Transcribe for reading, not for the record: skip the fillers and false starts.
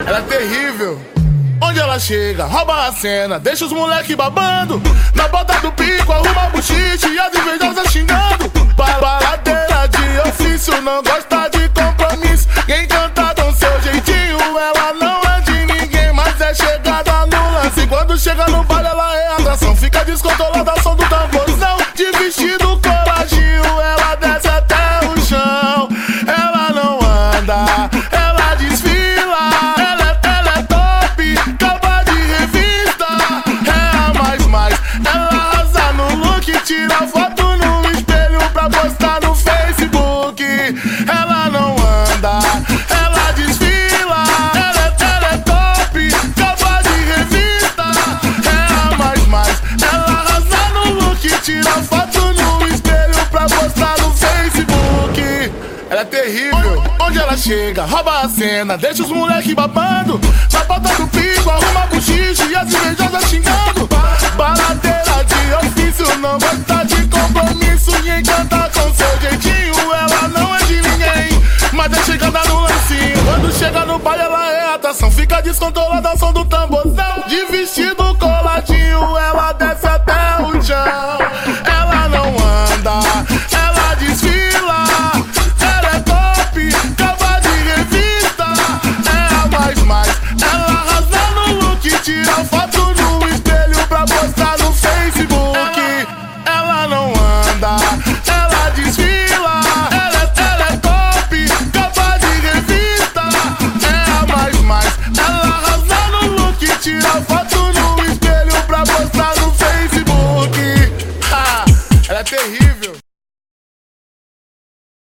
ela é terrível. Onde ela chega, rouba a cena, deixa os moleque babando. Na bota do pico, arruma buchiche e as invejosas xingando. Baladeira de ofício, não gosta de compromisso. Quem canta com seu jeitinho, ela não é de ninguém, mas é chegada no lance. Quando chega no baile, ela é atração. Fica descontrolada, som do tamborzão. De vestido coladinho, ela desce até o chão. Ela não anda, ela desfila. Ela é top, capa de revista. É a mais. Ela arrasa no look, tira foto no espelho pra postar no Facebook. Ela não anda, ela desfila. Ela é top, capa de revista. É a mais. Ela arrasa no look, tira foto no espelho pra postar no Facebook. Ela é terrível. Onde ela chega, rouba a cena, deixa os moleque babando. Na bota do pico, arruma buchiche e as invejosas xingando. Baladeira de ofício, não gosta de compromisso. Quem canta com seu jeitinho, ela não é de ninguém, mas é chegada no lancinho. Quando chega no baile, ela é atração. Fica descontrolada, som do tamborzão. De vestido coladinho, ela desce